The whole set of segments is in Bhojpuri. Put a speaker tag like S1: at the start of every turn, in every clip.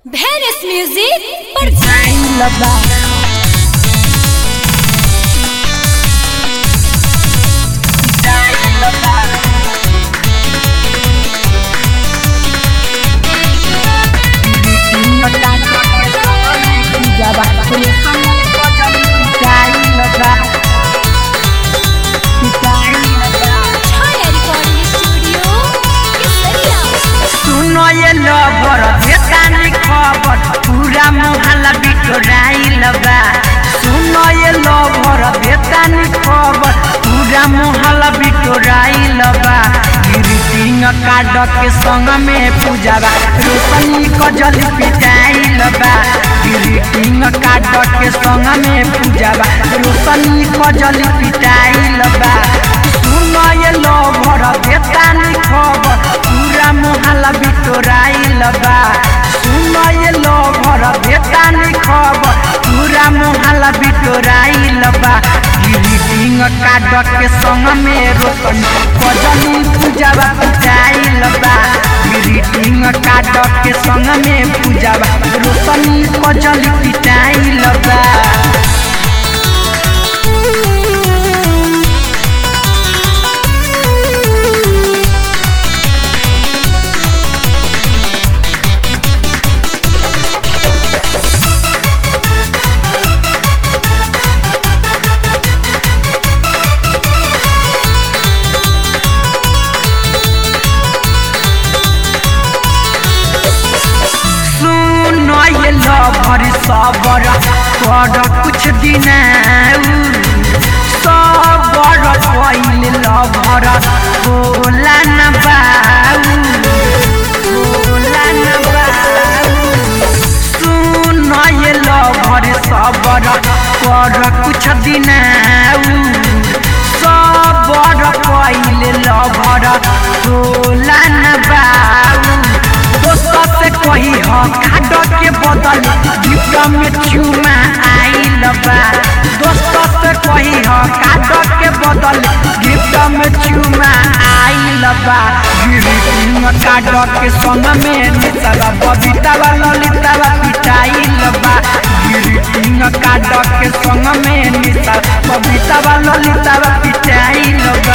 S1: Venus Music presents Chhaya Recording Studio, Kesaria.
S2: सुनो ये लवर बेतानी खबर पूरा मोहल्ला बिटोराइल बा। सुनो ये लवर बेतानी खबर पूरा मोहल्ला बिटोराइल बा। ग्रीटिंग कार्ड के संग में पूजा बा, रोशनी कजल पिटाइल बा। ग्रीटिंग कार्ड के संग में पूजा बा, रोशनी कजल पिटाइल बा। सुनो ये लवर बेतानी खबर पूरा मोहल्ला बिटोराइल बा। सुनो ये लवर बेतानी खबर पूरा मोहल्ला बिटोराइल बा। ग्रीटिंग कार्ड के संग में रोशनी कजली पूजावा पिटाइल बा। ग्रीटिंग कार्ड के संग में पूजावा रोशनी कजली पिटाइल बा। लवर सबर कर कुछ दिन सबर पहले लवर बोला न बाऊ, बोला न बाऊ। सुन ये लवर सबर कर कुछ दिन सबर पहले लवर बोला न बाऊ। दोस्तों से कही हो कार्ड के बदल गिफ्ट में चुमा आइल बा। दोस्तों से कही हो कार्ड के बदल गिफ्ट में चुमा आइल बा। ग्रीटिंग कार्ड के संग में निशा बबीता ललिता पिटाइल बा। ग्रीटिंग कार्ड के संग में निशा बबीता ललिता पिटाइल बा।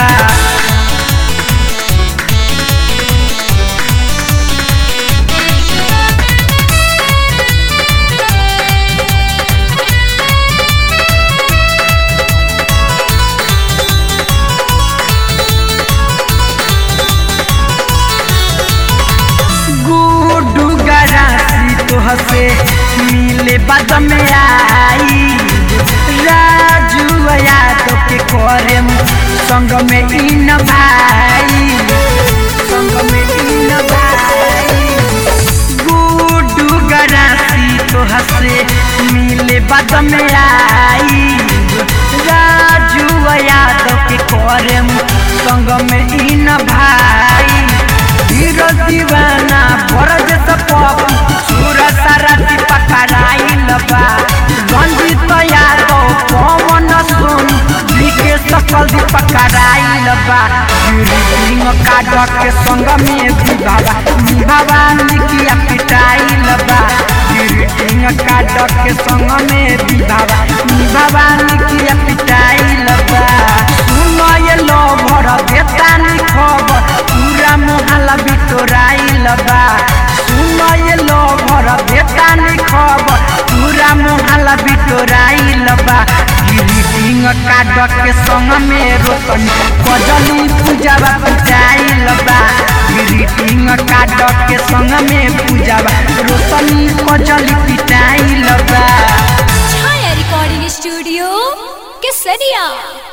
S2: से मिले बाद में आई राजू यादव के करे संग में इन भाई, संग में इन भाई। गुड्डू गरासी तो हसे मिले बाद में आई राजू यादव के करे संग में इन भाई। हीरो दीवाना भरत पप्पू सूरज सारथी पकड़ाइल बा। रंजित यादव पवन सोन विकेश सकल दी पकड़ाइल बा। ग्रीटिंग कार्ड के संग में विभावा निकिया पिटाइल बा। ग्रीटिंग कार्ड के संग में विभावा निकिया पिटाइल बा। सुनो ये लवर बेतानी खबर पूरा मोहल्ला बिटोराइल बा। सुनो ये लवर बेतानी खबर पूरा मोहल्ला बिटोराइल बा। ग्रीटिंग कार्ड के संग में रोशनी कजली पूजावा पिटाइल बा। ग्रीटिंग कार्ड के संग में पूजावा रोशनी कजली पिटाइल बा।
S1: Chhaya Recording Studio, Kesaria.